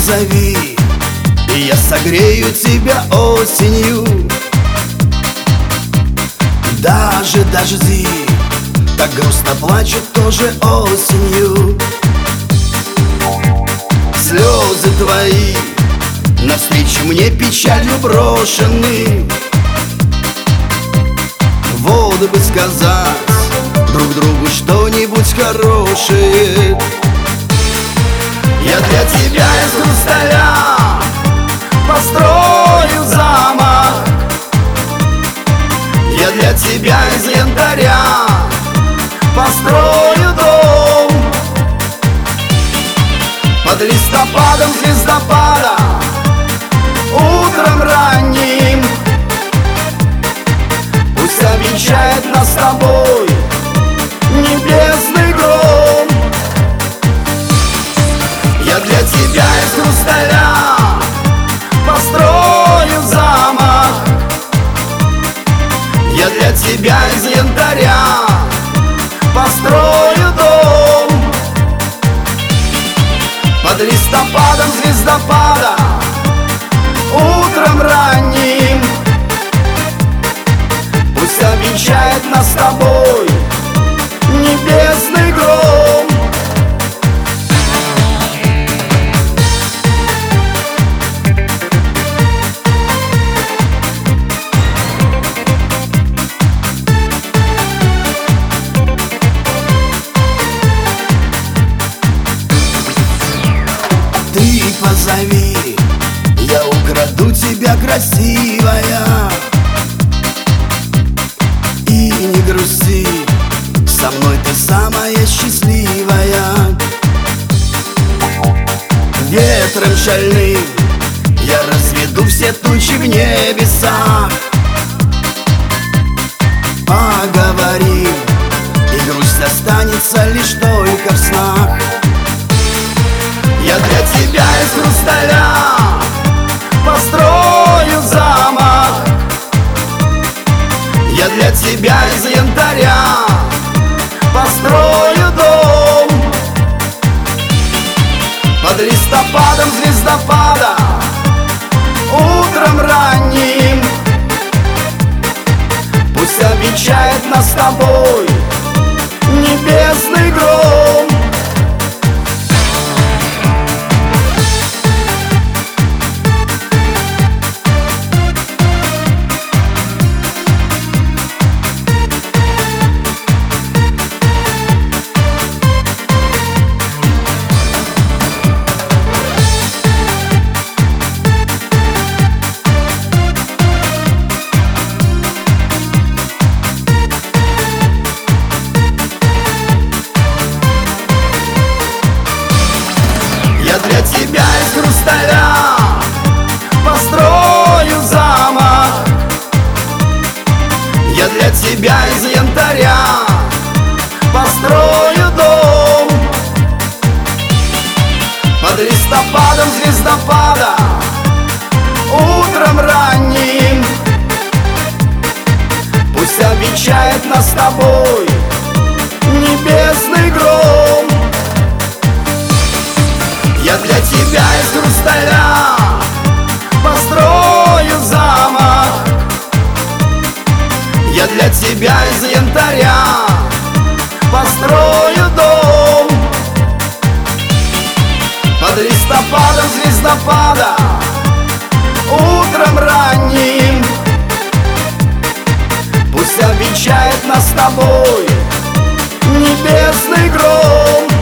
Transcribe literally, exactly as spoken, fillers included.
позови, и я согрею тебя осенью. Даже дожди так грустно плачут тоже осенью. Слезы твои навстречу мне печалью брошены. Вот бы сказать друг другу что-нибудь хорошее. Я для тебя из хрусталя построю замок. Я для тебя из янтаря построю дом. Под листопадом звездопада утром ранним пусть обвенчает нас с тобой небесный гром. Я для тебя из хрусталя построю замок. Я для тебя из янтаря построю дом. Под листопадом звездопада утром ранним пусть обвенчает нас с тобой небесный гром. Ты позови, я украду тебя, красивая. И не грусти, со мной ты самая счастливая. Ветром шальным я разведу все тучи в небесах. Поговорим, и грусть останется лишь только в снах. Я для тебя из хрусталя построю замок. Я для тебя из янтаря построю дом. Под листопадом звездопада утром ранним пусть обвенчает нас с тобой небесный гром. Я для тебя из хрусталя построю замок. Я для тебя из янтаря построю дом. Под листопадом звездопада утром ранним пусть обвенчает нас с тобой небесный гром. Я для тебя из хрусталя построю замок. Я для тебя из янтаря построю дом. Под листопадом звездопада утром ранним пусть обвенчает нас с тобой небесный гром.